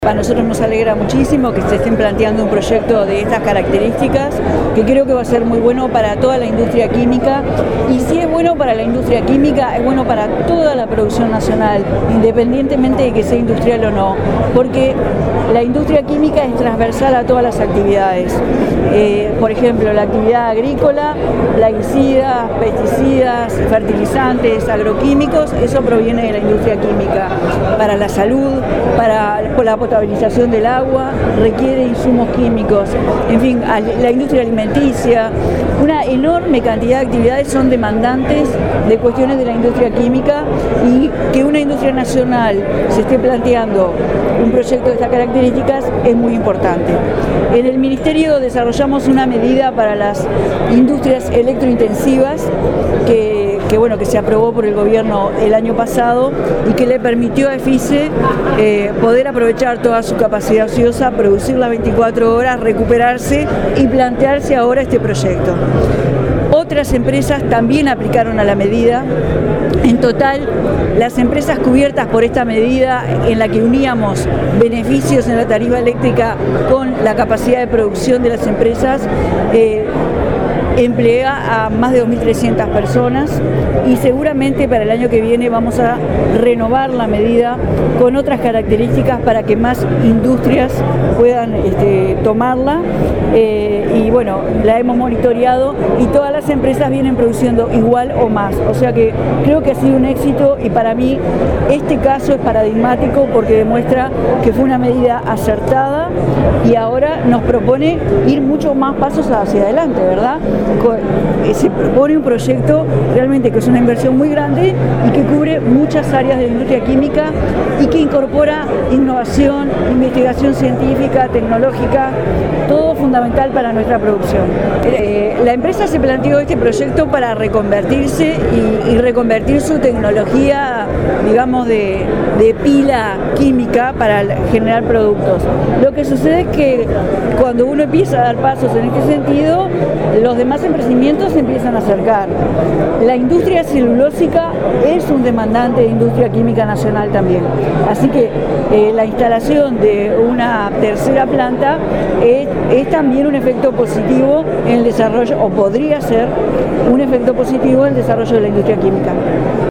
A nosotros nos alegra muchísimo que se estén planteando un proyecto de estas características, que creo que va a ser muy bueno para toda la industria química, y si es bueno para la industria química, es bueno para toda la producción nacional, independientemente de que sea industrial o no, porque la industria química es transversal a todas las actividades. Por ejemplo, la actividad agrícola, plaguicidas, pesticidas, fertilizantes, agroquímicos, eso proviene de la industria química. Para la salud, para la potabilización del agua, requiere insumos químicos. En fin, la industria alimenticia, una enorme cantidad de actividades son demandantes de cuestiones de la industria química, y que una industria nacional se esté planteando un proyecto de estas características es muy importante. En el Ministerio desarrollamos una medida para las industrias electrointensivas que se aprobó por el gobierno el año pasado y que le permitió a EFICE poder aprovechar toda su capacidad ociosa, producir las 24 horas, recuperarse y plantearse ahora este proyecto. Otras empresas también aplicaron a la medida. En total, las empresas cubiertas por esta medida, en la que uníamos beneficios en la tarifa eléctrica con la capacidad de producción de las empresas, emplea a más de 2.300 personas, y seguramente para el año que viene vamos a renovar la medida con otras características para que más industrias puedan tomarla. Y bueno, la hemos monitoreado y todas las empresas vienen produciendo igual o más, o sea que creo que ha sido un éxito, y para mí este caso es paradigmático porque demuestra que fue una medida acertada y ahora nos propone ir muchos más pasos hacia adelante, ¿verdad? Se propone un proyecto realmente que es una inversión muy grande y que cubre muchas áreas de la industria química y que incorpora innovación, investigación científica, tecnológica, todo fundamental para nuestra producción. La empresa se planteó este proyecto para reconvertirse y reconvertir su tecnología, digamos, de pila química para generar productos. Lo que sucede es que cuando uno empieza a dar pasos en este sentido, los demás emprendimientos se empiezan a acercar. La industria celulósica es un demandante de industria química nacional también. Así que la instalación de una tercera planta es también un efecto positivo en el desarrollo, o podría ser un efecto positivo en el desarrollo de la industria química.